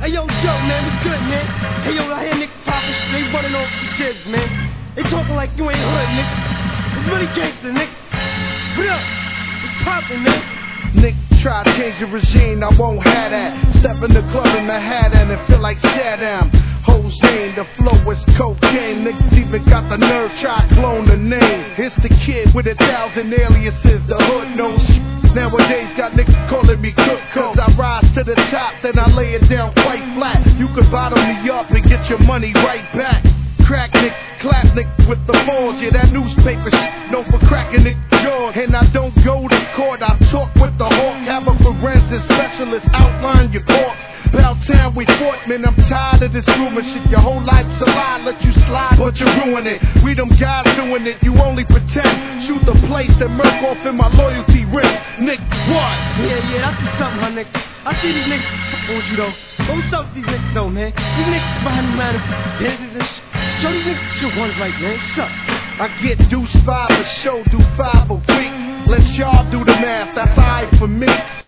Hey yo, Joe, man, what's good, man? Hey yo, I hear Nick poppin' straight running off the jibs, man. They talking like you ain't hood, Nick. It's really gangster, Nick. What up? It's poppin', man. Nick try to change the regime, I won't have that. Step in the club in Manhattan and feel like Saddam Hussein, the flow is cocaine. Niggas even got the nerve, try to clone the name. It's the kid with 1,000 aliases, the hood knows. Nowadays got niggas calling me cook, cause I rise to the top, then I lay it down quite flat. You can bottle me up and get your money right back. Crack Nick, clap Nick with the balls, yeah, that newspaper shit known for cracking Nick jaws. And I don't go to court, I talk with the hawk, have a forensic specialist outline your corpse. About time we fought, man, I'm tired of this rumor shit. Your whole life's a lie, let you slide, but you ruin it. We them guys doing it, you only pretend. Shoot the place that murk off in my loyalty ring. Nick, what? Yeah, I see something, huh, Nick. I see these niggas fucking with you, though. But what's up with these niggas, though, man? These niggas behind the man business and shit. Show these niggas shit ones right, man. What's up? I get deuce 5 a show, do 5 a week. Let y'all do the math, that's alright for me.